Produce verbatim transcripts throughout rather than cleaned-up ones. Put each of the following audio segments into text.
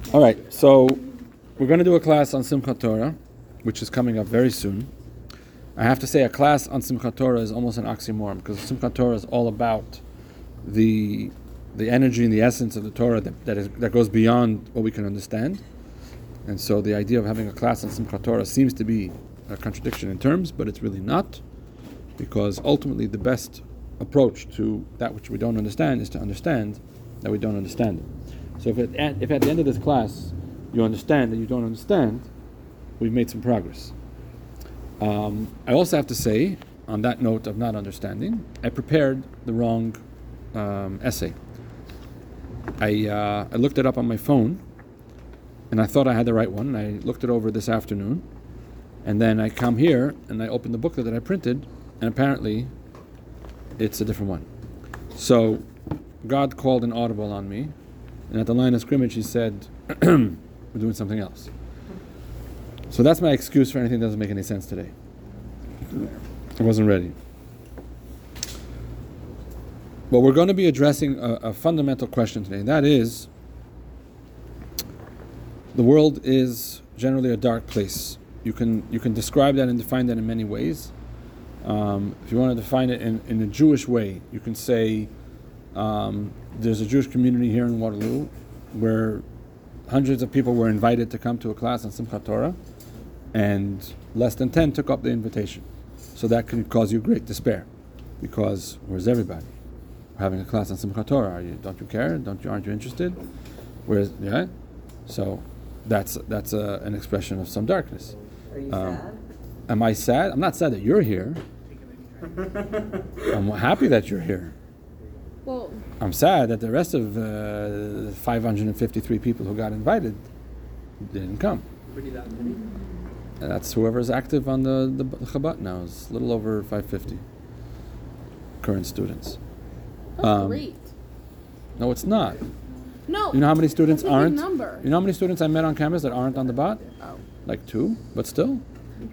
All right, so we're going to do a class on Simchat Torah, which is coming up very soon. I have to say, a class on Simchat Torah is almost an oxymoron, because Simchat Torah is all about the the energy and the essence of the Torah that that, is, that goes beyond what we can understand. And so the idea of having a class on Simchat Torah seems to be a contradiction in terms, but it's really not, because ultimately the best approach to that which we don't understand is to understand that we don't understand it. So if at, if at the end of this class you understand that you don't understand, we've made some progress. Um, I also have to say, on that note of not understanding, I prepared the wrong um, essay. I uh, I looked it up on my phone, and I thought I had the right one. And I looked it over this afternoon, and then I come here and I opened the booklet that I printed, and apparently it's a different one. So God called an audible on me, and at the line of scrimmage he said, we're doing something else. So that's my excuse for anything that doesn't make any sense today. I wasn't ready. But we're going to be addressing a, a fundamental question today. That is, the world is generally a dark place. You can you can describe that and define that in many ways. Um, if you want to define it in, in a Jewish way, you can say um, there's a Jewish community here in Waterloo where hundreds of people were invited to come to a class on Simchat Torah, and less than ten took up the invitation. So that can cause you great despair, because where's everybody? We're having a class on Simchat Torah. Are you? Don't you care? Don't you? Aren't you interested? Where's yeah? So that's that's a, an expression of some darkness. Are you Um, sad? Am I sad? I'm not sad that you're here. I'm happy that you're here. Well, I'm sad that the rest of uh, five hundred fifty-three people who got invited didn't come. And that's whoever's active on the, the Chabad now. It's a little over five hundred fifty current students. that's Um, great. No, it's not. No. You know how many students that's a big aren't? number. You know how many students I met on campus that aren't on the bot? Oh. Like two, but still.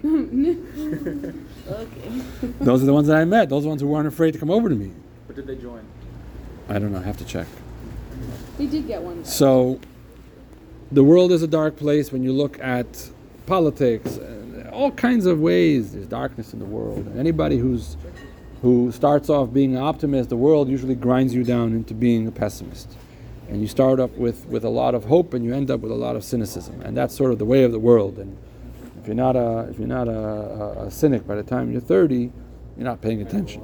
Okay. Those are the ones that I met. Those are the ones who weren't afraid to come over to me. But did they join? I don't know. I have to check. They did get one. So, the world is a dark place when you look at politics, and all kinds of ways. There's darkness in the world. And anybody who's who starts off being an optimist, the world usually grinds you down into being a pessimist. And you start up with, with a lot of hope, and you end up with a lot of cynicism. And that's sort of the way of the world. And if you're not a if you're not a, a, a cynic by the time you're thirty, you're not paying attention.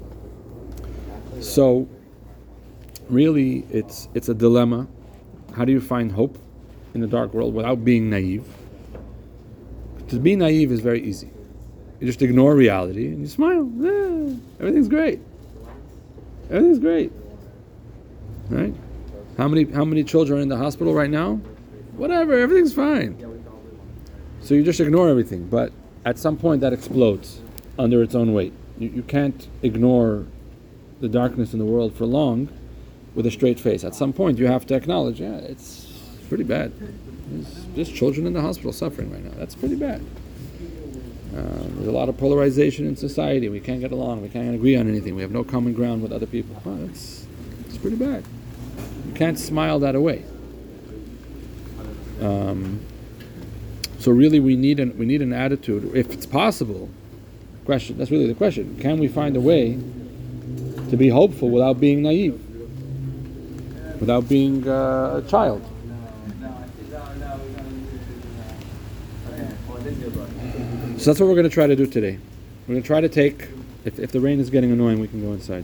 So, really, it's it's a dilemma. How do you find hope in the dark world without being naive? To be naive is very easy. You just ignore reality and you smile. Yeah, everything's great. Everything's great. Right? How many how many children are in the hospital right now? Whatever, everything's fine. So you just ignore everything, but at some point that explodes under its own weight. You you can't ignore the darkness in the world for long with a straight face. At some point you have to acknowledge, yeah, it's pretty bad. There's, there's children in the hospital suffering right now. That's pretty bad. Um, there's a lot of polarization in society. We can't get along. We can't agree on anything. We have no common ground with other people. Well, that's, that's pretty bad. You can't smile that away. Um, so really we need an, we need an attitude, if it's possible. Question, that's really the question. Can we find a way to be hopeful without being naive? Without being uh, a child? So that's what we're going to try to do today. We're going to try to take, if, if the rain is getting annoying, we can go inside.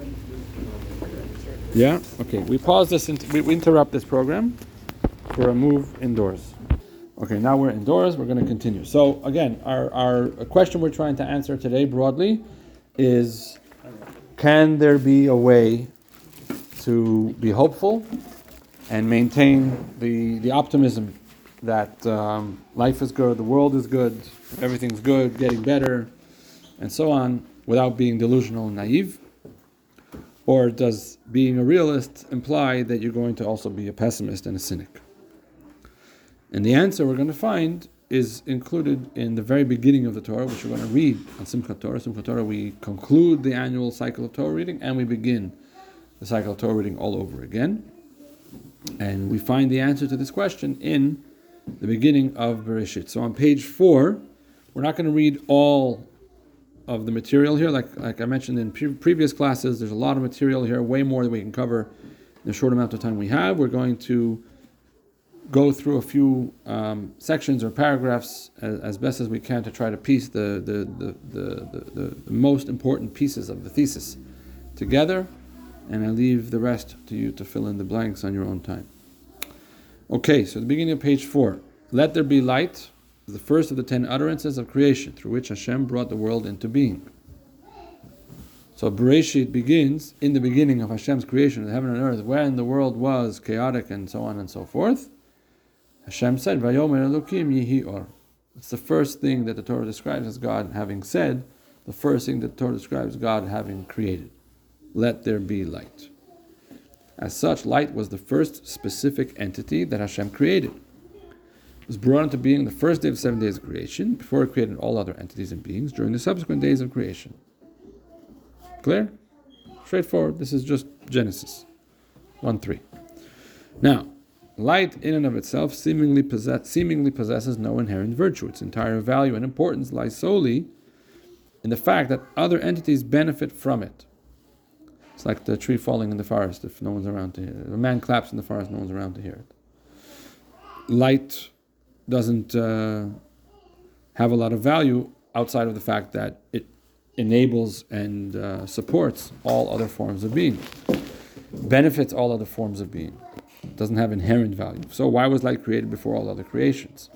Yeah? Okay, we pause this, int- we, we interrupt this program for a move indoors. Okay, now we're indoors, we're going to continue. So again, our, our question we're trying to answer today broadly is, can there be a way to be hopeful and maintain the, the optimism that um, life is good, the world is good, everything's good, getting better, and so on, without being delusional and naive? Or does being a realist imply that you're going to also be a pessimist and a cynic? And the answer we're going to find is included in the very beginning of the Torah, which we're going to read on Simchat Torah. Simchat Torah, we conclude the annual cycle of Torah reading, and we begin the cycle of Torah reading all over again. And we find the answer to this question in the beginning of Bereshit. So on page four, we're not going to read all of the material here. Like, like I mentioned in pre- previous classes, there's a lot of material here, way more than we can cover in the short amount of time we have. We're going to go through a few um, sections or paragraphs as, as best as we can to try to piece the the, the, the, the, the most important pieces of the thesis together, and I leave the rest to you to fill in the blanks on your own time. Okay, so the beginning of page four. Let there be light, the first of the ten utterances of creation, through which Hashem brought the world into being. So Bereshit begins in the beginning of Hashem's creation of heaven and earth, when the world was chaotic and so on and so forth. Hashem said, Vayomer Elokim Yihi Or. It's the first thing that the Torah describes as God having said, the first thing that the Torah describes God having created. Let there be light. As such, light was the first specific entity that Hashem created. It was brought into being the first day of seven days of creation, before it created all other entities and beings during the subsequent days of creation. Clear? Straightforward. This is just Genesis one three. Now, light in and of itself seemingly, possess, seemingly possesses no inherent virtue. Its entire value and importance lies solely in the fact that other entities benefit from it. It's like the tree falling in the forest if no one's around to hear it. A man claps in the forest, no one's around to hear it. Light doesn't uh, have a lot of value outside of the fact that it enables and uh, supports all other forms of being. Benefits all other forms of being. It doesn't have inherent value. So why was light created before all other creations?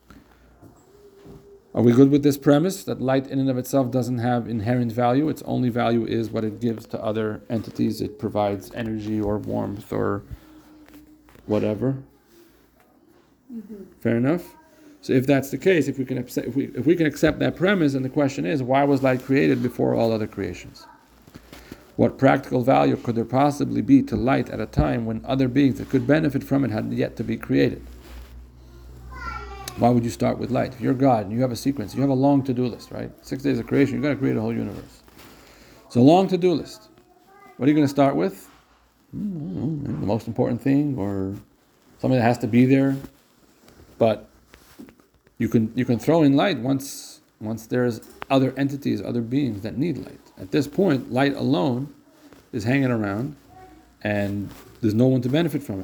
Are we good with this premise that light in and of itself doesn't have inherent value? Its only value is what it gives to other entities. It provides energy or warmth or whatever. Mm-hmm. Fair enough? So if that's the case, if we can accept, if we, if we can accept that premise, then the question is, why was light created before all other creations? What practical value could there possibly be to light at a time when other beings that could benefit from it had yet to be created? Why would you start with light? If you're God and you have a sequence, you have a long to-do list, right? Six days of creation, you've got to create a whole universe. It's a long to-do list. What are you going to start with? Mm, the most important thing, or something that has to be there. But you can you can throw in light once once there's other entities, other beings that need light. At this point, light alone is hanging around, and there's no one to benefit from it.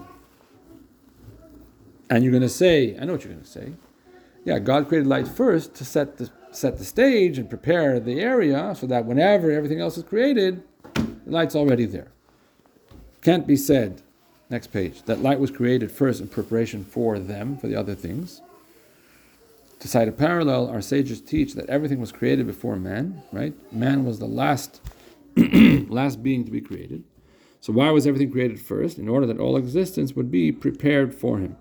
And you're going to say, I know what you're going to say. Yeah, God created light first to set the set the stage and prepare the area so that whenever everything else is created, the light's already there. Can't be said, next page, that light was created first in preparation for them, for the other things. To cite a parallel, our sages teach that everything was created before man, right? Man was the last, last being to be created. So why was everything created first? In order that all existence would be prepared for him.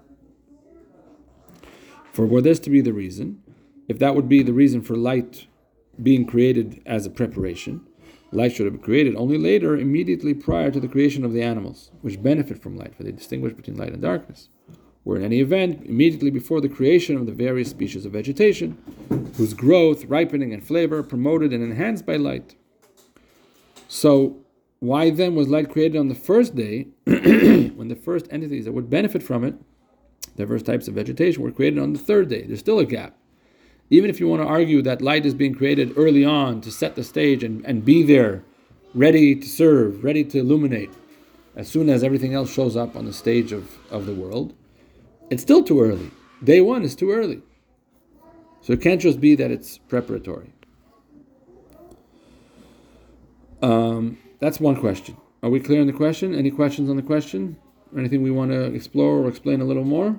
For were this to be the reason, if that would be the reason for light being created as a preparation, light should have been created only later, immediately prior to the creation of the animals, which benefit from light, for they distinguish between light and darkness. Or in any event, immediately before the creation of the various species of vegetation, whose growth, ripening, and flavor are promoted and enhanced by light. So, why then was light created on the first day, when the first entities that would benefit from it, diverse types of vegetation, were created on the third day? There's still a gap. Even if you want to argue that light is being created early on to set the stage and, and be there, ready to serve, ready to illuminate, as soon as everything else shows up on the stage of, of the world, it's still too early. Day one is too early. So it can't just be that it's preparatory. Um, that's one question. Are we clear on the question? Any questions on the question? Or anything we want to explore or explain a little more?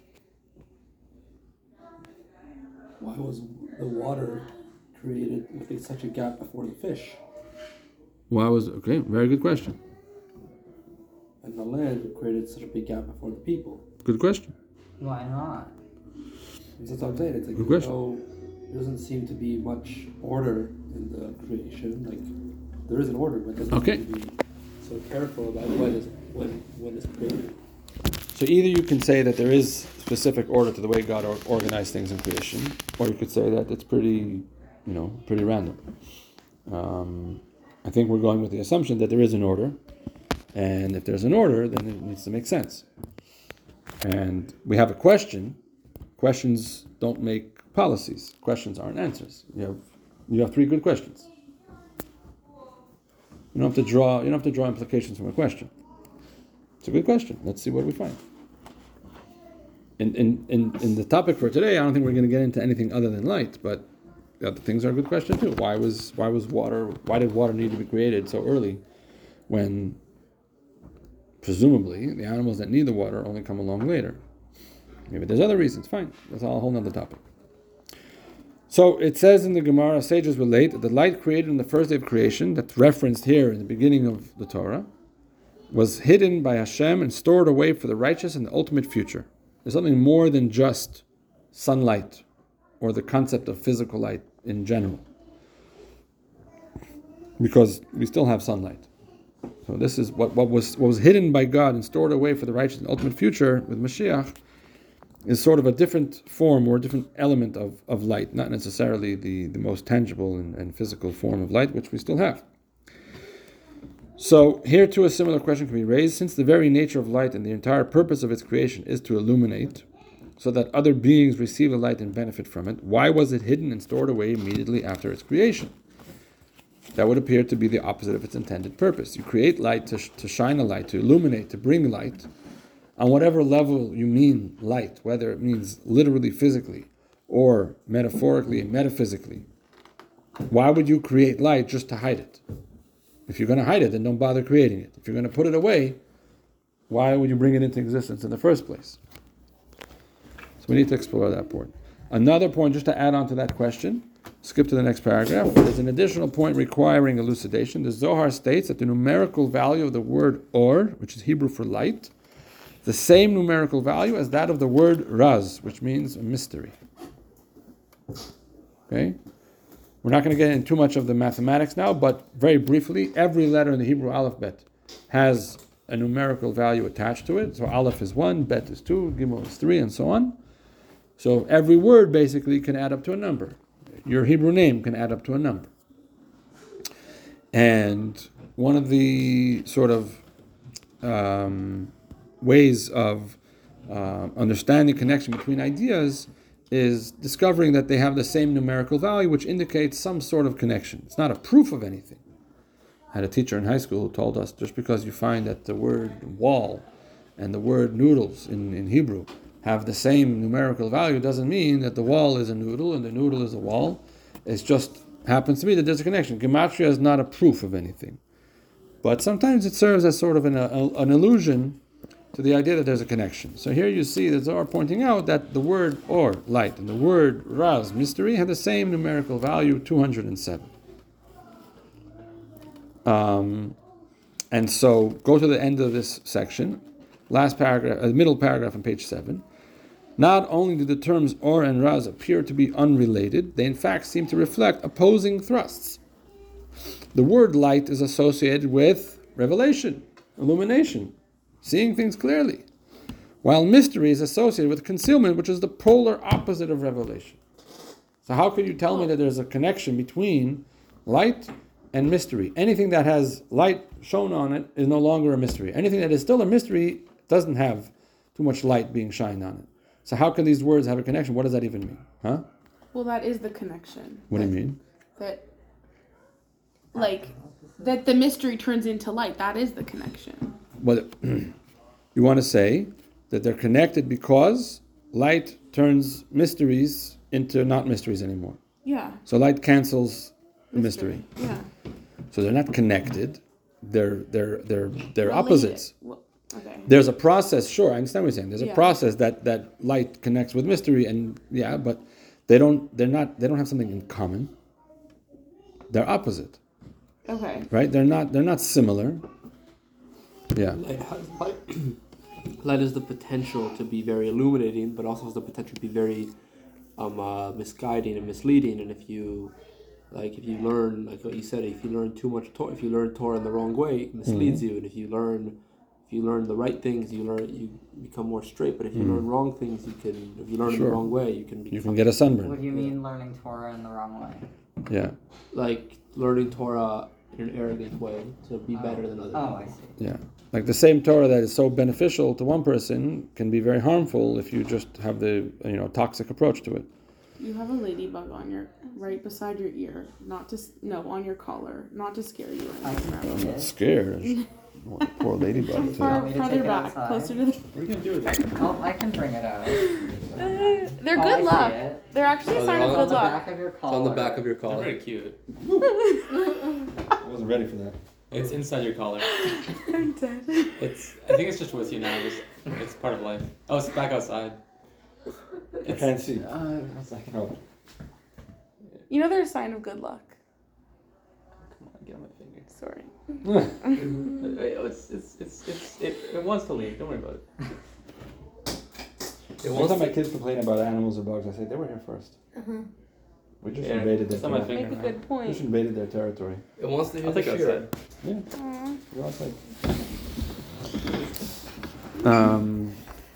Why was the water created with such a gap before the fish? Why was, okay, very good question. And the land created such a big gap before the people. Good question. Why not? That's what I'm saying. It's like, Good question. no, there doesn't seem to be much order in the creation. Like, there is an order, but it doesn't Okay. seem to be so careful about when it's, when, when it's created. So either you can say that there is specific order to the way God or- organized things in creation, or you could say that it's pretty, you know, pretty random. Um, I think we're going with the assumption that there is an order, And if there's an order, then it needs to make sense. And we have a question. Questions don't make policies. Questions aren't answers. You have you have three good questions. You don't have to draw you don't have to draw implications from a question. It's a good question. Let's see what we find. In in, in, in the topic for today, I don't think we're going to get into anything other than light, but the other things are a good question too. Why was why was water why did water need to be created so early when presumably the animals that need the water only come along later? Maybe there's other reasons. Fine. That's a whole other topic. So it says in the Gemara, sages relate that the light created on the first day of creation, that's referenced here in the beginning of the Torah, was hidden by Hashem and stored away for the righteous in the ultimate future. There's something more than just sunlight or the concept of physical light in general, because we still have sunlight. So this is what, what was what was hidden by God and stored away for the righteous in the ultimate future with Mashiach is sort of a different form or a different element of, of light, not necessarily the, the most tangible and, and physical form of light, which we still have. So here too a similar question can be raised. Since the very nature of light and the entire purpose of its creation is to illuminate, so that other beings receive the light and benefit from it, why was it hidden and stored away immediately after its creation? That would appear to be the opposite of its intended purpose. You create light to, sh- to shine a light, to illuminate, to bring light, on whatever level you mean light, whether it means literally physically or metaphorically and metaphysically. Why would you create light just to hide it? If you're going to hide it, then don't bother creating it. If you're going to put it away, why would you bring it into existence in the first place? So we need to explore that point. Another point, just to add on to that question, skip to the next paragraph. There's an additional point requiring elucidation. The Zohar states that the numerical value of the word or, which is Hebrew for light, the same numerical value as that of the word raz, which means a mystery. Okay? We're not going to get into too much of the mathematics now, but very briefly, every letter in the Hebrew alphabet has a numerical value attached to it. So aleph is one, bet is two, gimel is three, and so on. So every word basically can add up to a number. Your Hebrew name can add up to a number. And one of the sort of um, ways of uh, understanding connection between ideas is discovering that they have the same numerical value, which indicates some sort of connection. It's not a proof of anything. I had a teacher in high school who told us, just because you find that the word wall and the word noodles in, in Hebrew have the same numerical value doesn't mean that the wall is a noodle and the noodle is a wall. It just happens to be that there's a connection. Gematria is not a proof of anything. But sometimes it serves as sort of an, a, an illusion to the idea that there's a connection. So here you see the Zohar pointing out that the word or, light, and the word raz, mystery, have the same numerical value, two hundred seven. Um, and so go to the end of this section, last paragraph, uh, middle paragraph on page seven. Not only do the terms or and raz appear to be unrelated, they in fact seem to reflect opposing thrusts. The word light is associated with revelation, illumination, seeing things clearly, while mystery is associated with concealment, which is the polar opposite of revelation. So how can you tell me that there's a connection between light and mystery? Anything that has light shown on it is no longer a mystery. Anything that is still a mystery doesn't have too much light being shined on it. So how can these words have a connection? What does that even mean? Huh? Well, that is the connection. What do you mean? That, like, that the mystery turns into light. That is the connection. Well, you want to say that they're connected because light turns mysteries into not mysteries anymore. Yeah. So light cancels the mystery. mystery. Yeah. So they're not connected. They're they're they're they're Related. opposites. Well, okay. There's a process. Sure, I understand what you're saying. There's a Yeah. process that, that light connects with mystery, and yeah, but they don't. They're not. They don't have something in common. They're opposite. Okay. Right? They're not. They're not similar. Yeah. Light has light. Light has the potential to be very illuminating, but also has the potential to be very um, uh, misguiding and misleading. And if you, like, if you learn, like what you said, if you learn too much Torah, if you learn Torah in the wrong way, it misleads mm-hmm. you. And if you learn, if you learn the right things, you learn, you become more straight. But if you mm-hmm. learn wrong things, you can. If you learn sure. it the wrong way, you can. You can get a sunburn. What do you mean learning Torah in the wrong way? Yeah. Like learning Torah in an arrogant way to be better than other Oh, people. I see. Yeah. Like the same Torah that is so beneficial to one person can be very harmful if you just have the you know toxic approach to it. You have a ladybug on your right beside your ear, not to s- no on your collar, not to scare you. I can I'm take not it. scared. Oh, poor ladybug. too. Far, want me to farther take it back, outside? closer to the. What are you gonna do with it? Oh, I can bring it out. They're Oh, I good see luck. it. They're actually Oh, a they're sign of all On good the luck. back of your It's collar. on the back of your They're collar. very cute. I wasn't ready for that. It's inside your collar. I'm dead. It's. I think it's just with you now. Just, it's part of life. Oh, it's back outside. I can't see. Uh, one second. Oh. You know they're a sign of good luck. Come on, get on my finger. Sorry. Uh, It's, it's, it's, it's, it, it wants to leave. Don't worry about it. It One wants time to. my kids complain about animals or bugs, I say they were here first. We just Yeah, invaded their it's on my territory. finger. Make a good Just point. invaded their territory. It wants to hear I'll the take it shira. outside. Yeah. Aw. You're outside. Um.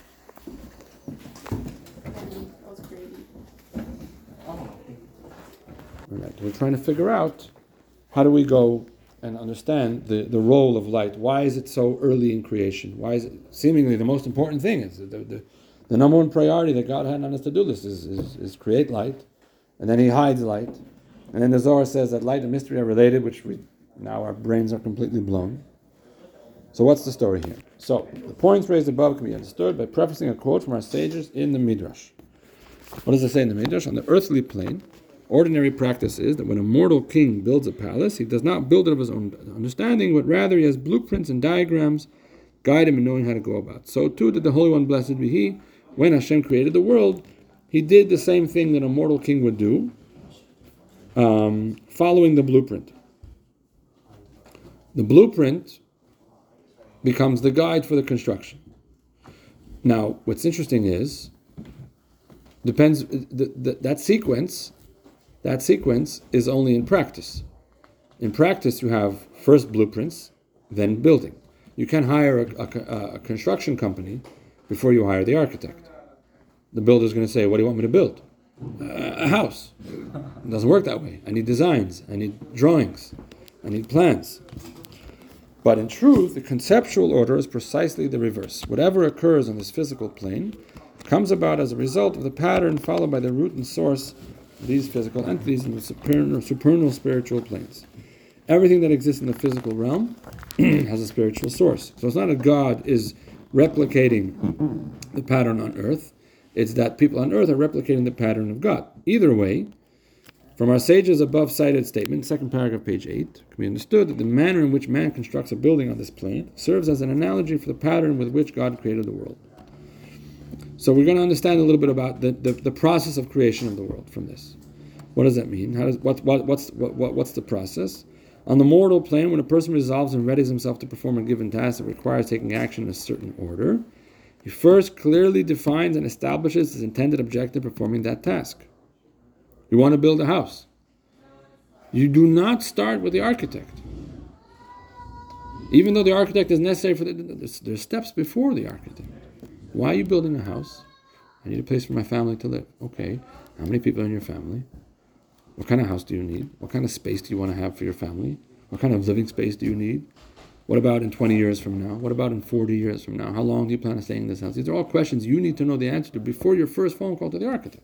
That was crazy. Oh. Right. We're trying to figure out how do we go and understand the, the role of light. Why is it so early in creation? Why is it seemingly the most important thing? Is the, the, the number one priority that God had on his to-do list is, is, is create light, and then he hides light. And then the Zohar says that light and mystery are related, which we now our brains are completely blown. So what's the story here? So the points raised above can be understood by prefacing a quote from our sages in the Midrash. What does it say in the Midrash? On the earthly plane, ordinary practice is that when a mortal king builds a palace, he does not build it of his own understanding, but rather he has blueprints and diagrams guide him in knowing how to go about. So too did the Holy One, blessed be He, when Hashem created the world, He did the same thing that a mortal king would do, um, following the blueprint. The blueprint becomes the guide for the construction. Now, what's interesting is, depends the, the, that sequence. That sequence is only in practice. In practice, you have first blueprints, then building. You can't hire a, a, a construction company before you hire the architect. The builder's going to say, "What do you want me to build?" Uh, a house. It doesn't work that way. I need designs. I need drawings. I need plans. But in truth, the conceptual order is precisely the reverse. Whatever occurs on this physical plane comes about as a result of the pattern followed by the root and source of these physical entities in the supernal, supernal spiritual planes. Everything that exists in the physical realm has a spiritual source. So it's not that God is replicating the pattern on earth. It's that people on earth are replicating the pattern of God. Either way, from our sages above cited statement, second paragraph, page eight, can be understood that the manner in which man constructs a building on this plane serves as an analogy for the pattern with which God created the world. So we're going to understand a little bit about the, the, the process of creation of the world from this. What does that mean? How does what, what what's what, what what's the process? On the mortal plane, when a person resolves and readies himself to perform a given task that requires taking action in a certain order, he first clearly defines and establishes his intended objective performing that task. You want to build a house. You do not start with the architect. Even though the architect is necessary for the, there's steps before the architect. Why are you building a house? I need a place for my family to live. Okay, how many people are in your family? What kind of house do you need? What kind of space do you want to have for your family? What kind of living space do you need? What about in twenty years from now? What about in forty years from now? How long do you plan on staying in this house? These are all questions you need to know the answer to before your first phone call to the architect.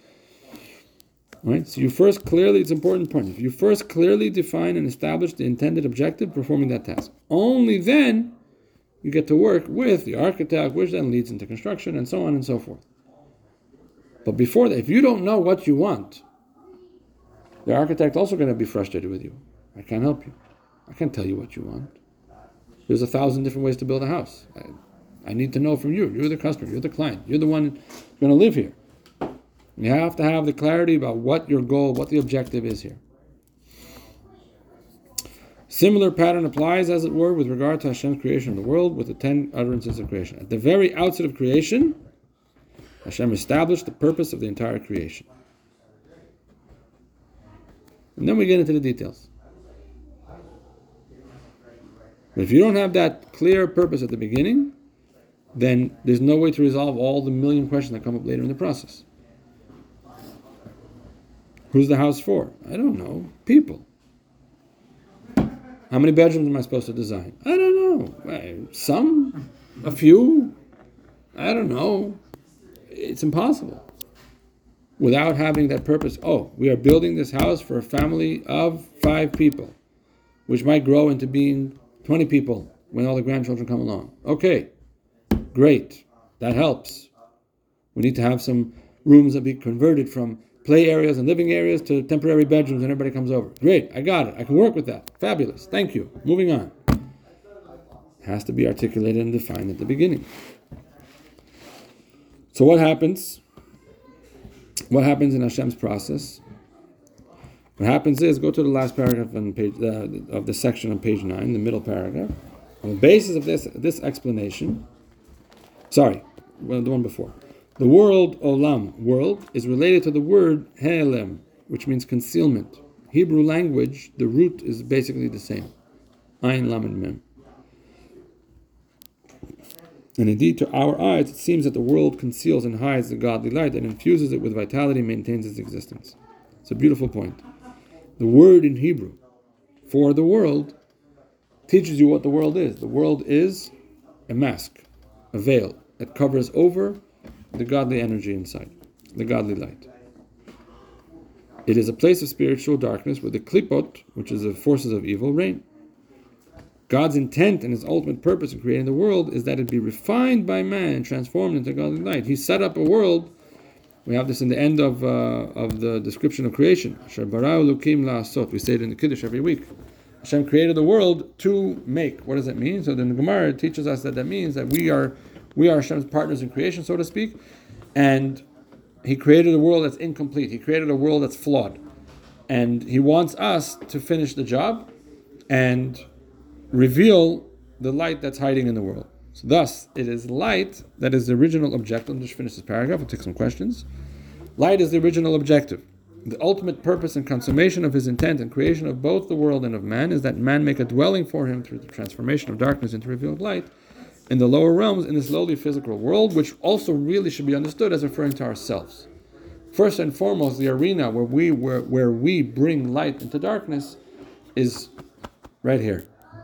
All right? So you first clearly, it's an important point. If you first clearly define and establish the intended objective performing that task, only then you get to work with the architect, which then leads into construction and so on and so forth. But before that, if you don't know what you want, the architect also going to be frustrated with you. I can't help you. I can't tell you what you want. There's a thousand different ways to build a house. I, I need to know from you. You're the customer. You're the client. You're the one going to live here. You have to have the clarity about what your goal, what the objective is here. Similar pattern applies, as it were, with regard to Hashem's creation of the world with the ten utterances of creation. At the very outset of creation, Hashem established the purpose of the entire creation. And then we get into the details. But if you don't have that clear purpose at the beginning, then there's no way to resolve all the million questions that come up later in the process. Who's the house for? I don't know. People. How many bedrooms am I supposed to design? I don't know. Eh, Some, a few. I don't know. It's impossible. Without having that purpose, oh, we are building this house for a family of five people, which might grow into being twenty people when all the grandchildren come along. Okay, great. That helps. We need to have some rooms that be converted from play areas and living areas to temporary bedrooms when everybody comes over. Great, I got it. I can work with that. Fabulous. Thank you. Moving on. It has to be articulated and defined at the beginning. So what happens? What happens in Hashem's process? What happens is, go to the last paragraph on page, uh, of the section on page nine, the middle paragraph. On the basis of this this explanation, sorry, well, the one before. The word olam, world, is related to the word he'elem, which means concealment. Hebrew language, the root is basically the same. Ayin lamed mem. And indeed, to our eyes, it seems that the world conceals and hides the godly light and infuses it with vitality and maintains its existence. It's a beautiful point. The word in Hebrew for the world teaches you what the world is. The world is a mask, a veil that covers over the godly energy inside, the godly light. It is a place of spiritual darkness where the klipot, which is the forces of evil, reign. God's intent and his ultimate purpose in creating the world is that it be refined by man and transformed into godly light. He set up a world. We have this in the end of uh, of the description of creation. Asher bara Elokim la'asot. We say it in the Kiddush every week. Hashem created the world to make. What does that mean? So then the Gemara teaches us that that means that we are we are Hashem's partners in creation, so to speak. And he created a world that's incomplete. He created a world that's flawed. And he wants us to finish the job and reveal the light that's hiding in the world. So thus, it is light that is the original objective. I'll just finish this paragraph. I'll take some questions. Light is the original objective. The ultimate purpose and consummation of his intent and creation of both the world and of man is that man make a dwelling for him through the transformation of darkness into revealed light in the lower realms in this lowly physical world, which also really should be understood as referring to ourselves. First and foremost, the arena where we where, where we bring light into darkness is right here.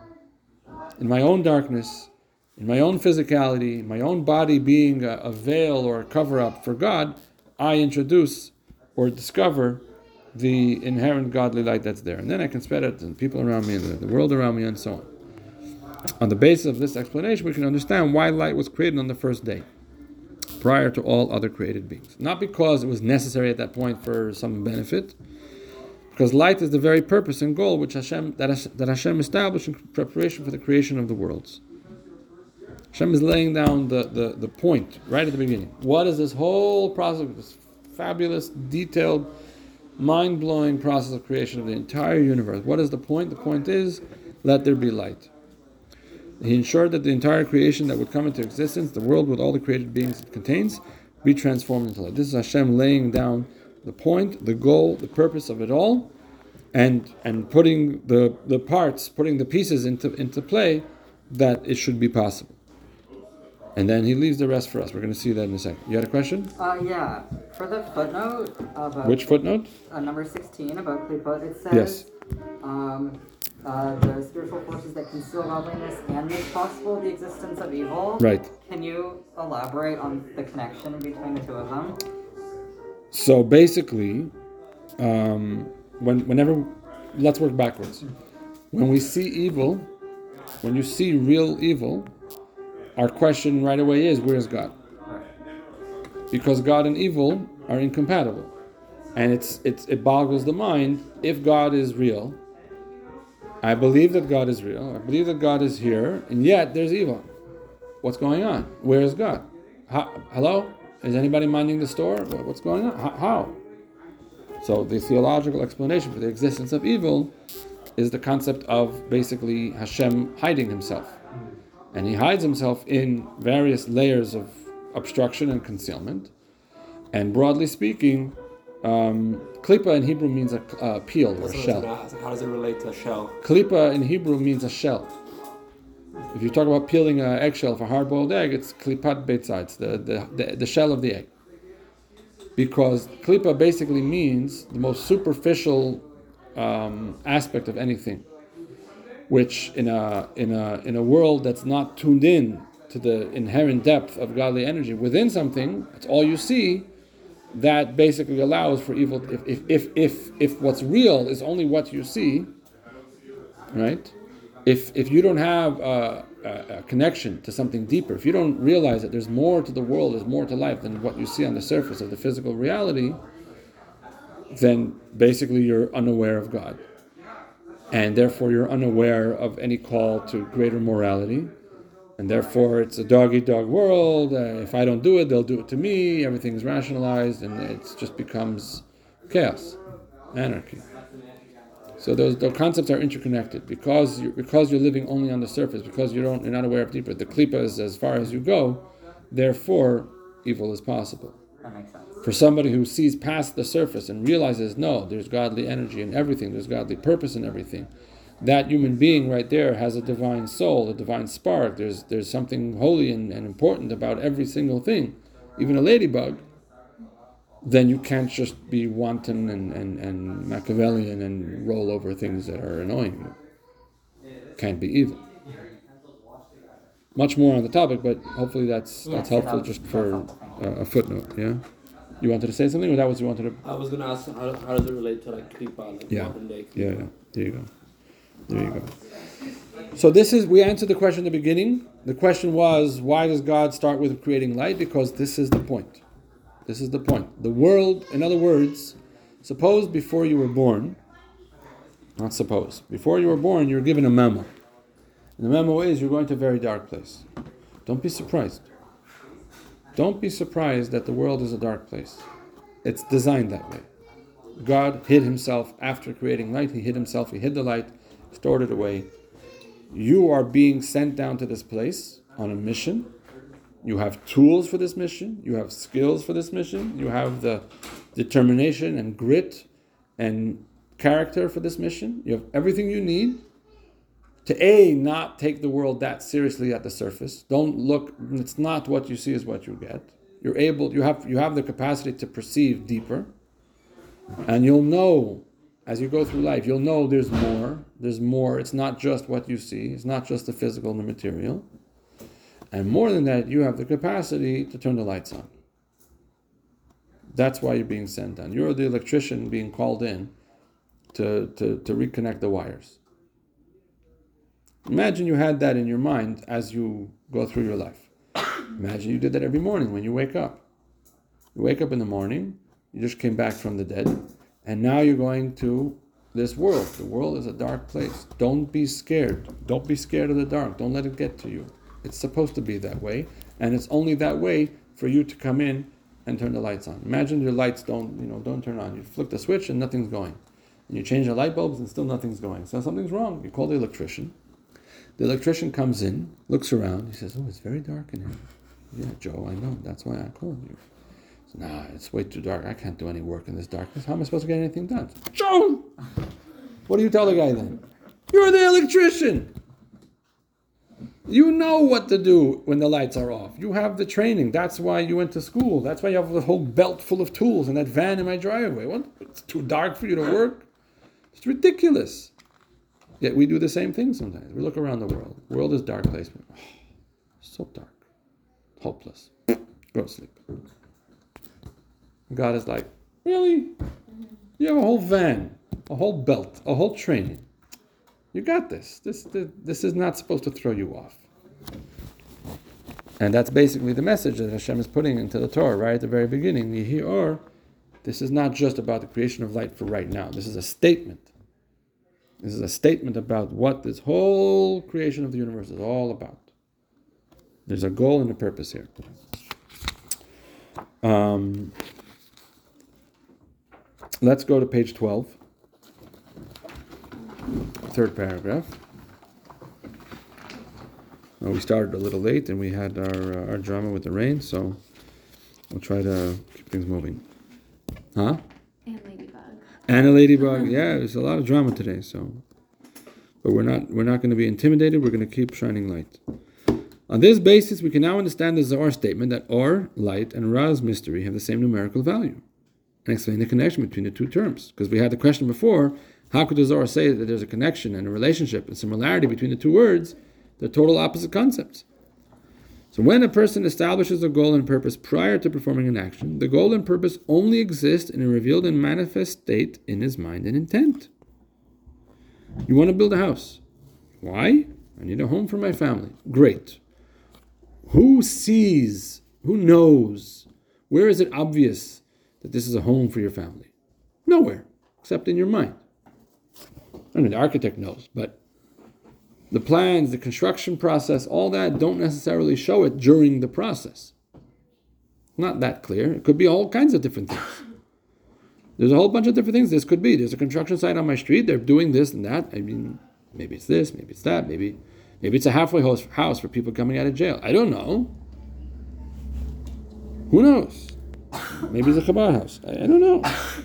In my own darkness, in my own physicality, my own body being a, a veil or a cover-up for God, I introduce or discover the inherent godly light that's there. And then I can spread it to the people around me, and the, the world around me, and so on. On the basis of this explanation, we can understand why light was created on the first day, prior to all other created beings. Not because it was necessary at that point for some benefit, because light is the very purpose and goal which Hashem that, Hashem that Hashem established in preparation for the creation of the worlds. Hashem is laying down the, the, the point right at the beginning. What is this whole process, this fabulous, detailed, mind-blowing process of creation of the entire universe? What is the point? The point is, let there be light. He ensured that the entire creation that would come into existence, the world with all the created beings it contains, be transformed into light. This is Hashem laying down the point, the goal, the purpose of it all, and and putting the, the parts, putting the pieces into, into play that it should be possible. And then he leaves the rest for us. We're going to see that in a second. You had a question? Uh, yeah. For the footnote about Which footnote? uh, number sixteen about Klipot, it says Yes. um, uh, the spiritual forces that conceal godliness and make possible the existence of evil. Right. Can you elaborate on the connection between the two of them? So basically, um, when whenever, let's work backwards. When we see evil, when you see real evil, our question right away is, where's God? Because God and evil are incompatible. And it's it's it boggles the mind. If God is real, I believe that God is real, I believe that God is here, and yet there's evil. What's going on? Where is God? How, hello? Is anybody minding the store? What's going on? How? So the theological explanation for the existence of evil is the concept of basically Hashem hiding himself. And he hides himself in various layers of obstruction and concealment. And broadly speaking, um, klipa in Hebrew means a uh, peel or a shell. How does it relate to a shell? Klipa in Hebrew means a shell. If you talk about peeling an eggshell for hard-boiled egg, it's klipat beitza, it's the, the, the, the shell of the egg. Because klipa basically means the most superficial um, aspect of anything. which in a in a in a world that's not tuned in to the inherent depth of godly energy within something, it's all you see. That basically allows for evil. If if if if, if what's real is only what you see, right? If if you don't have a, a, a connection to something deeper, if you don't realize that there's more to the world, there's more to life than what you see on the surface of the physical reality, then basically you're unaware of God, and therefore you're unaware of any call to greater morality. And therefore, it's a dog-eat-dog world. Uh, if I don't do it, they'll do it to me. Everything's rationalized, and it just becomes chaos, anarchy. So those those concepts are interconnected because you're, because you're living only on the surface, because you don't you're not aware of deeper. The klipa is as far as you go. Therefore, evil is possible. That makes sense. For somebody who sees past the surface and realizes, no, there's godly energy in everything. There's godly purpose in everything. That human being right there has a divine soul, a divine spark. There's there's something holy and, and important about every single thing, even a ladybug. Then you can't just be wanton and, and, and Machiavellian and roll over things that are annoying you. Can't be either. Much more on the topic, but hopefully that's Yes, that's helpful that- just that's for helpful, thank uh, a footnote. Yeah. You wanted to say something, or that was you wanted to? I was gonna ask how, how does it relate to like klipa, like Yeah. modern day klipa? Yeah, yeah. There you go. There you go. So this is, we answered the question in the beginning. The question was, why does God start with creating light? Because this is the point. This is the point. The world, in other words, suppose before you were born, not suppose, before you were born, you were given a memo. And the memo is, you're going to a very dark place. Don't be surprised. Don't be surprised that the world is a dark place. It's designed that way. God hid himself after creating light. He hid himself, he hid the light, stored it away. You are being sent down to this place on a mission. You have tools for this mission. You have skills for this mission. You have the determination and grit and character for this mission. You have everything you need to A, not take the world that seriously at the surface. Don't look, it's not what you see is what you get. You're able, you have you have the capacity to perceive deeper. And you'll know, as you go through life, you'll know there's more. There's more. It's not just what you see. It's not just the physical and the material. And more than that, you have the capacity to turn the lights on. That's why you're being sent down. You're the electrician being called in to, to, to reconnect the wires. Imagine you had that in your mind as you go through your life. Imagine you did that every morning when you wake up. You wake up in the morning, you just came back from the dead, and now you're going to this world. The world is a dark place. Don't be scared. Don't be scared of the dark. Don't let it get to you. It's supposed to be that way, and it's only that way for you to come in and turn the lights on. Imagine your lights don't, you know, don't turn on. You flick the switch and nothing's going. And you change the light bulbs and still nothing's going. So something's wrong. You call the electrician. The electrician comes in, looks around. He says, "Oh, it's very dark in here." "Yeah, Joe, I know. That's why I called you." "Nah, it's way too dark. I can't do any work in this darkness. How am I supposed to get anything done?" "Joe!" What do you tell the guy then? "You're the electrician. You know what to do when the lights are off. You have the training. That's why you went to school. That's why you have a whole belt full of tools and that van in my driveway. What? It's too dark for you to work? It's ridiculous." Yet we do the same thing sometimes. We look around the world. The world is a dark place. Oh, so dark. Hopeless. Go to sleep. God is like, really? You have a whole van, a whole belt, a whole training. You got this. This, this. this is not supposed to throw you off. And that's basically the message that Hashem is putting into the Torah right at the very beginning. Yehi Or, this is not just about the creation of light for right now. This is a statement. This is a statement about what this whole creation of the universe is all about. There's a goal and a purpose here. Um, let's go to page twelve. Third paragraph. Well, we started a little late and we had our uh, our drama with the rain, so we'll try to keep things moving. Huh? And Ladybug. And a ladybug. Yeah, there's a lot of drama today, so but we're not we're not going to be intimidated. We're going to keep shining light. On this basis, we can now understand the Zohar statement that Or, light, and Ra's, mystery, have the same numerical value, and explain the connection between the two terms. Because we had the question before, How could the Zohar say that there's a connection and a relationship and similarity between the two words? They're total opposite concepts. So when a person establishes a goal and purpose prior to performing an action, the goal and purpose only exist in a revealed and manifest state in his mind and intent. You want to build a house. Why? I need a home for my family. Great. Who sees, who knows, where is it obvious that this is a home for your family? Nowhere, except in your mind. I mean, the architect knows, but the plans, the construction process, all that don't necessarily show it during the process. Not that clear. It could be all kinds of different things. There's a whole bunch of different things this could be. There's a construction site on my street. They're doing this and that. I mean, maybe it's this, maybe it's that, maybe maybe it's a halfway house house for people coming out of jail. I don't know. Who knows? Maybe it's a Chabad house. I, I don't know.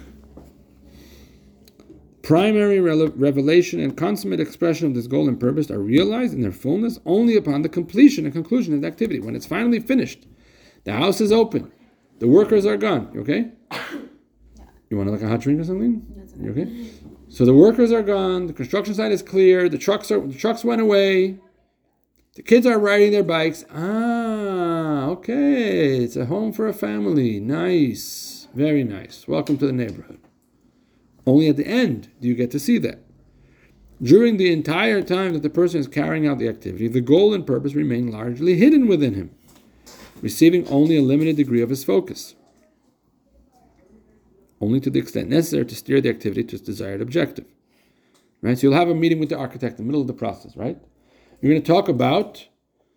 Primary rele- revelation and consummate expression of this goal and purpose are realized in their fullness only upon the completion and conclusion of the activity. When it's finally finished, the house is open, the workers are gone. You okay? You want to like a hot drink or something? You okay? So the workers are gone, the construction site is clear, the trucks are the trucks went away, the kids are riding their bikes. Ah, okay. It's a home for a family. Nice. Very nice. Welcome to the neighborhood. Only at the end do you get to see that. During the entire time that the person is carrying out the activity, the goal and purpose remain largely hidden within him, receiving only a limited degree of his focus, only to the extent necessary to steer the activity to its desired objective. Right? So you'll have a meeting with the architect in the middle of the process, right? You're going to talk about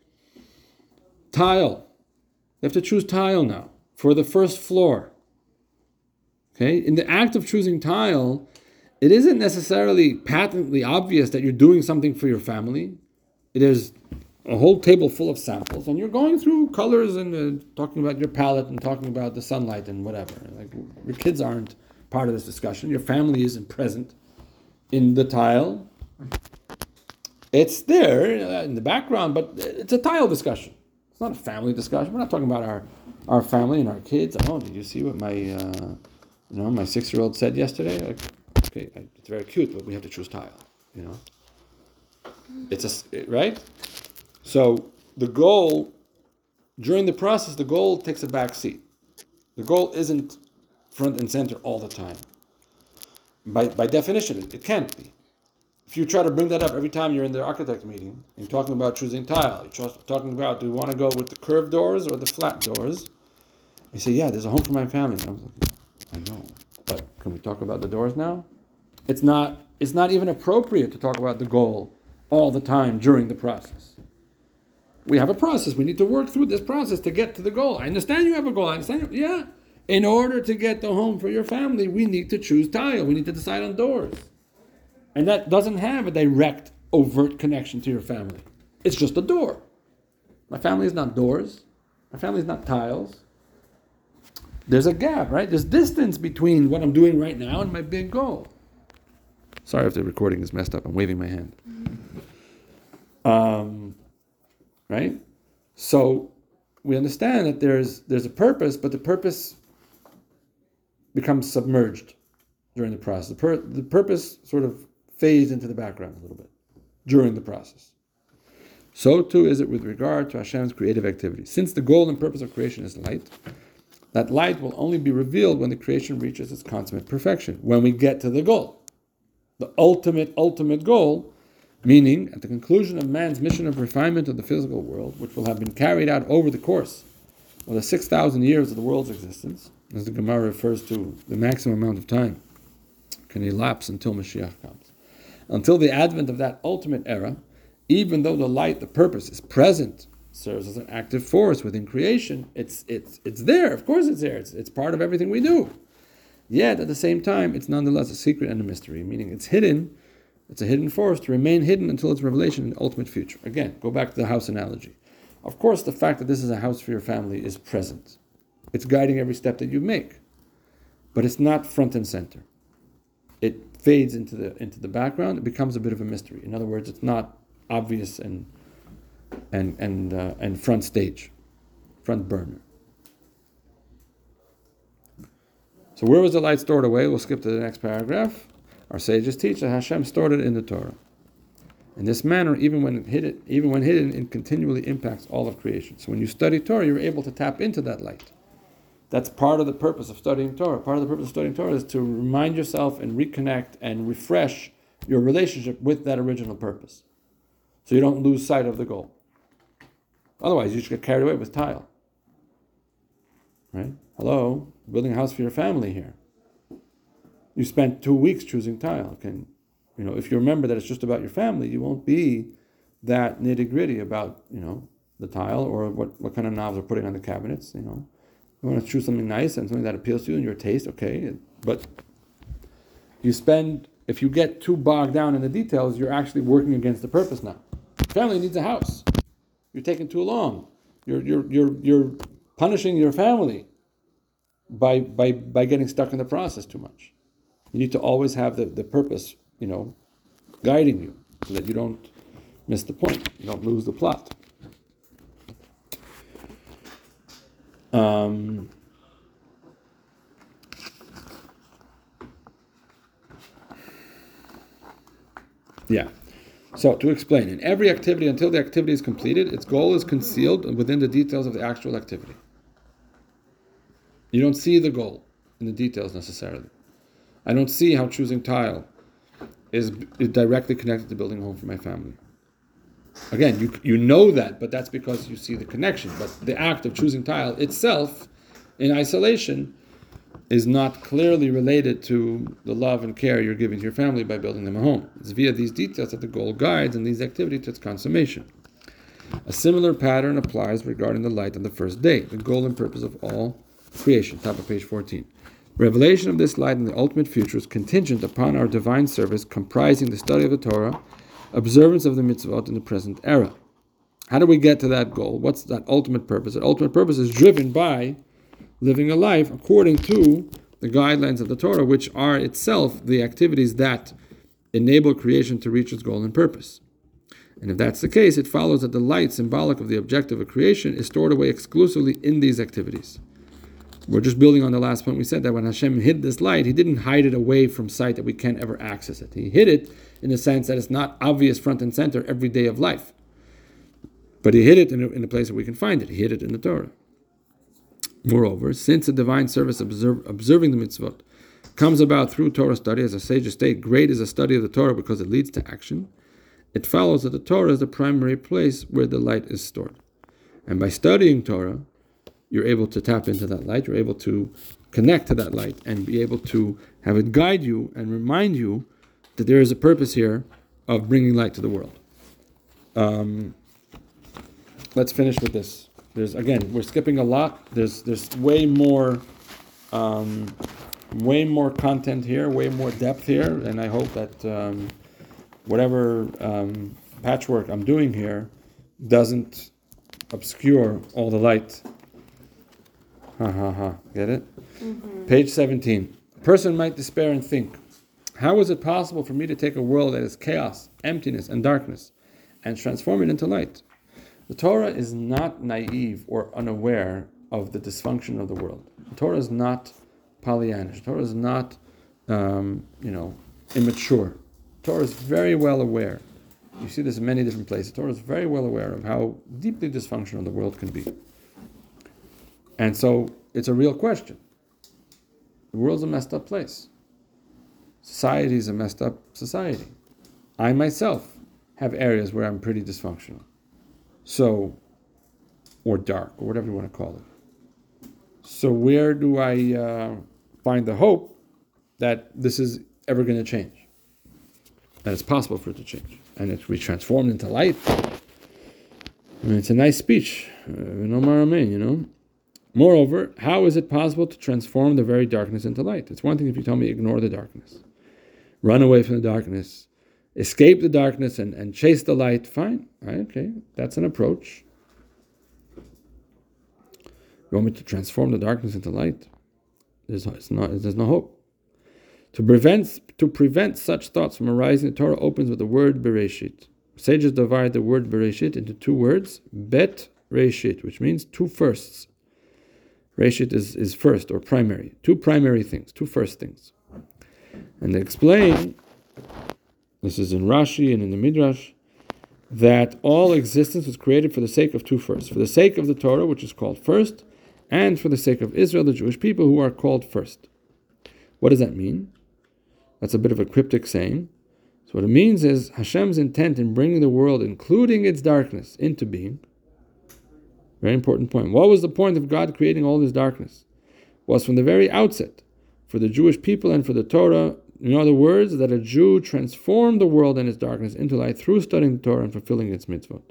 tile. You have to choose tile now for the first floor. Okay? In the act of choosing tile, it isn't necessarily patently obvious that you're doing something for your family. It is a whole table full of samples, and you're going through colors and uh, talking about your palette and talking about the sunlight and whatever. Like, your kids aren't part of this discussion. Your family isn't present in the tile. It's there in the background, but it's a tile discussion. It's not a family discussion. We're not talking about our, our family and our kids. Oh, did you see what my uh, you know my six-year-old said yesterday? Like, okay, it's very cute, but we have to choose tile. You know, it's a right. So the goal during the process, the goal takes a back seat. The goal isn't front and center all the time. By by definition, it, it can't be. If you try to bring that up every time you're in the architect meeting and talking about choosing tile, you're talking about, do we want to go with the curved doors or the flat doors? You say, yeah, there's a home for my family. And I was like, I know, but can we talk about the doors now? It's not. It's not even appropriate to talk about the goal all the time during the process. We have a process. We need to work through this process to get to the goal. I understand you have a goal. I understand. You, yeah. In order to get the home for your family, we need to choose tile. We need to decide on doors. And that doesn't have a direct, overt connection to your family. It's just a door. My family is not doors. My family is not tiles. There's a gap, right? There's distance between what I'm doing right now and my big goal. Sorry if the recording is messed up. I'm waving my hand. Um, right? So we understand that there's there's a purpose, but the purpose becomes submerged during the process. The, pur- the purpose sort of fades into the background a little bit during the process. So too is it with regard to Hashem's creative activity. Since the goal and purpose of creation is light, that light will only be revealed when the creation reaches its consummate perfection, when we get to the goal. The ultimate, ultimate goal, meaning at the conclusion of man's mission of refinement of the physical world, which will have been carried out over the course of the six thousand years of the world's existence, as the Gemara refers to the maximum amount of time can elapse until Mashiach comes. Until the advent of that ultimate era, even though the light, the purpose, is present, serves as an active force within creation, it's it's it's there. Of course it's there. It's, it's part of everything we do. Yet, at the same time, it's nonetheless a secret and a mystery, meaning it's hidden. It's a hidden force to remain hidden until its revelation in the ultimate future. Again, go back to the house analogy. Of course, the fact that this is a house for your family is present. It's guiding every step that you make. But it's not front and center. It fades into the into the background. It becomes a bit of a mystery. In other words, it's not obvious and and and uh, and front stage, front burner. So where was the light stored away? We'll skip to the next paragraph. Our sages teach that Hashem stored it in the Torah. In this manner, even when hidden, even when hidden, it continually impacts all of creation. So when you study Torah, you're able to tap into that light. That's part of the purpose of studying Torah. Part of the purpose of studying Torah is to remind yourself and reconnect and refresh your relationship with that original purpose, so you don't lose sight of the goal. Otherwise, you just get carried away with tile. Right? Hello, building a house for your family here. You spent two weeks choosing tile. Can you know? If you remember that it's just about your family, you won't be that nitty gritty about you know the tile or what, what kind of knobs we're putting on the cabinets. You know, you want to choose something nice and something that appeals to you and your taste. Okay, but you spend if you get too bogged down in the details, you're actually working against the purpose now. Family needs a house. You're taking too long. You're you're you're you're punishing your family by by by getting stuck in the process too much. You need to always have the, the purpose, you know, guiding you so that you don't miss the point. You don't lose the plot. Um, yeah. So, to explain, in every activity, until the activity is completed, its goal is concealed within the details of the actual activity. You don't see the goal in the details necessarily. I don't see how choosing tile is, is directly connected to building a home for my family. Again, you you know that, but that's because you see the connection. But the act of choosing tile itself, in isolation, is not clearly related to the love and care you're giving to your family by building them a home. It's via these details that the goal guides and these activities to its consummation. A similar pattern applies regarding the light on the first day, the goal and purpose of all creation. Top of page fourteen. Revelation of this light in the ultimate future is contingent upon our divine service comprising the study of the Torah, observance of the mitzvot in the present era. How do we get to that goal? What's that ultimate purpose? That ultimate purpose is driven by living a life according to the guidelines of the Torah, which are itself the activities that enable creation to reach its goal and purpose. And if that's the case, it follows that the light symbolic of the objective of creation is stored away exclusively in these activities. We're just building on the last point we said, that when Hashem hid this light, He didn't hide it away from sight that we can't ever access it. He hid it in the sense that it's not obvious front and center every day of life. But He hid it in a, in a place where we can find it. He hid it in the Torah. Moreover, since the divine service observe, observing the mitzvot comes about through Torah study, as the sages state, great is the study of the Torah because it leads to action, it follows that the Torah is the primary place where the light is stored. And by studying Torah, you're able to tap into that light, you're able to connect to that light and be able to have it guide you and remind you that there is a purpose here of bringing light to the world. Um, let's finish with this. There's again, we're skipping a lot. There's there's way more, um, way more content here, way more depth here, and I hope that um, whatever um, patchwork I'm doing here doesn't obscure all the light. Ha ha ha. Get it? Mm-hmm. Page seventeen. A person might despair and think, how is it possible for me to take a world that is chaos, emptiness, and darkness and transform it into light? The Torah is not naive or unaware of the dysfunction of the world. The Torah is not Pollyannish. The Torah is not, um, you know, immature. The Torah is very well aware. You see this in many different places. The Torah is very well aware of how deeply dysfunctional the world can be. And so it's a real question. The world's a messed up place. Society is a messed up society. I myself have areas where I'm pretty dysfunctional. So, or dark, or whatever you want to call it. So where do I uh, find the hope that this is ever going to change? That it's possible for it to change. And it will be transformed into light. I mean, it's a nice speech. Uh, no more amen, you know. Moreover, how is it possible to transform the very darkness into light? It's one thing if you tell me ignore the darkness. Run away from the darkness. Escape the darkness and, and chase the light. Fine. Right, okay. That's an approach. You want me to transform the darkness into light? There's, it's not, there's no hope. To prevent, to prevent such thoughts from arising, the Torah opens with the word Bereshit. Sages divide the word Bereshit into two words, Bet Reshit, which means two firsts. Reshit is, is first or primary. Two primary things, two first things. And they explain, this is in Rashi and in the Midrash, that all existence was created for the sake of two firsts. For the sake of the Torah, which is called first, and for the sake of Israel, the Jewish people, who are called first. What does that mean? That's a bit of a cryptic saying. So what it means is Hashem's intent in bringing the world, including its darkness, into being. Very important point. What was the point of God creating all this darkness? Was from the very outset, for the Jewish people and for the Torah, in other words, that a Jew transformed the world and its darkness into light through studying the Torah and fulfilling its mitzvot.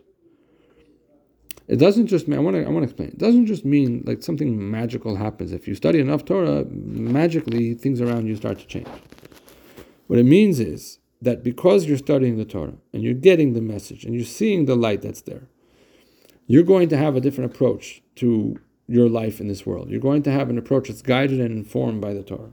It doesn't just mean, I want to, I want to explain, it doesn't just mean like something magical happens. If you study enough Torah, magically things around you start to change. What it means is that because you're studying the Torah and you're getting the message and you're seeing the light that's there, you're going to have a different approach to your life in this world. You're going to have an approach that's guided and informed by the Torah.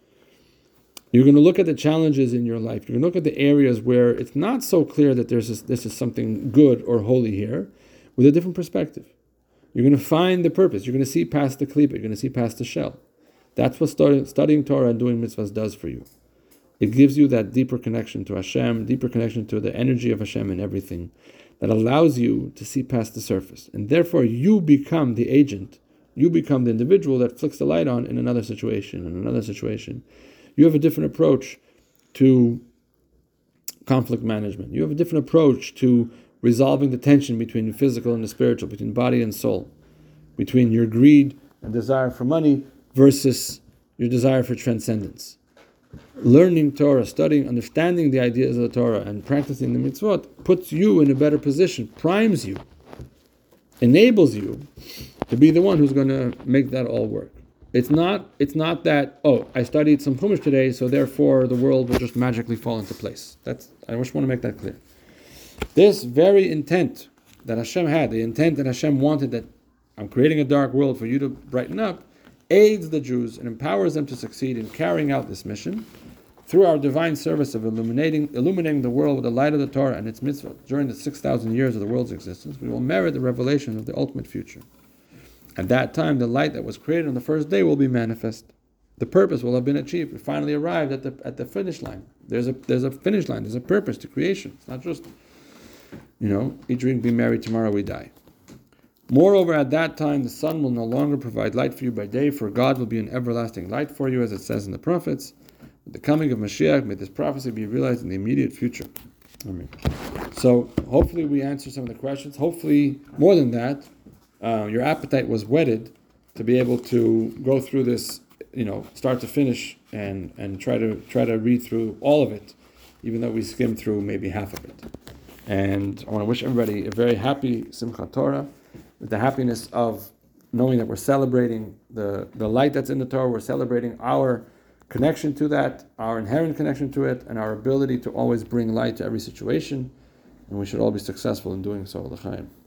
You're going to look at the challenges in your life. You're going to look at the areas where it's not so clear that there's this, this is something good or holy here, with a different perspective. You're going to find the purpose. You're going to see past the klipa. You're going to see past the shell. That's what studying, studying Torah and doing mitzvahs does for you. It gives you that deeper connection to Hashem, deeper connection to the energy of Hashem and everything, that allows you to see past the surface. And therefore you become the agent. You become the individual that flicks the light on in another situation, in another situation. You have a different approach to conflict management. You have a different approach to resolving the tension between the physical and the spiritual, between body and soul, between your greed and desire for money versus your desire for transcendence. Learning Torah, studying, understanding the ideas of the Torah, and practicing the mitzvot puts you in a better position, primes you, enables you to be the one who's going to make that all work. It's not, it's not that, oh, I studied some Chumash today, so therefore the world will just magically fall into place. That's, I just want to make that clear. This very intent that Hashem had, the intent that Hashem wanted, that I'm creating a dark world for you to brighten up, aids the Jews and empowers them to succeed in carrying out this mission through our divine service of illuminating illuminating the world with the light of the Torah and its mitzvot. During the six thousand years of the world's existence, we will merit the revelation of the ultimate future. At that time, the light that was created on the first day will be manifest. The purpose will have been achieved. We finally arrived at the at the finish line. There's a there's a finish line. There's a purpose to creation. It's not just, you know, eat, drink, be merry, tomorrow we die. Moreover, at that time, the sun will no longer provide light for you by day, for God will be an everlasting light for you, as it says in the prophets. With the coming of Mashiach, may this prophecy be realized in the immediate future. Amen. So, hopefully we answered some of the questions. Hopefully, more than that, uh, your appetite was whetted to be able to go through this, you know, start to finish, and, and try to try to read through all of it, even though we skimmed through maybe half of it. And I want to wish everybody a very happy Simchat Torah, with the happiness of knowing that we're celebrating the, the light that's in the Torah, we're celebrating our connection to that, our inherent connection to it, and our ability to always bring light to every situation. And we should all be successful in doing so. L'chaim.